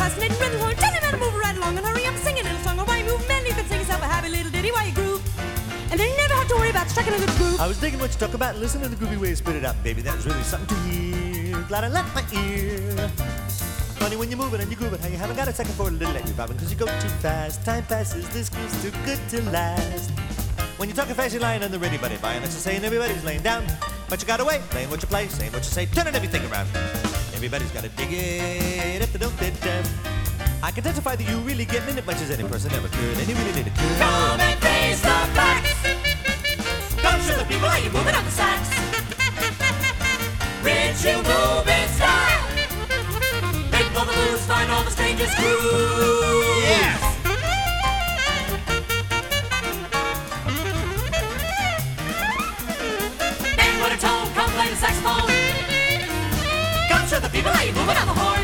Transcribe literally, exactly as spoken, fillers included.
fascinating rhythm song. Tell him how to move right along and hurry up, sing a little song. Or why move men? You can sing yourself a happy little ditty while you groove. And then you never have to worry about striking a good groove. I was digging what you talk about and listen to the groovy way you spit it out, baby. That was really something to hear. Glad I left my ear. Funny when you move it and you groove it, how you haven't got a second for a little let you bobbing, cause you go too fast. Time passes, this groove's too good to last. When you're talking fast, you're lying on the ready, buddy. Buying, that's just saying everybody's laying down. But you got away, playing what you play, saying what you say, turning everything around. Everybody's gotta dig it if they don't get down. I can testify that you really get in it much as any person ever could, and you really need it too. Come and face the facts. Come show the people how you move it on the sax. Rich, you move in style. Make all the moves, find all the strangest grooves. Yes! Then what a tone, come play the saxophone. Come show the people how you move it on the horn.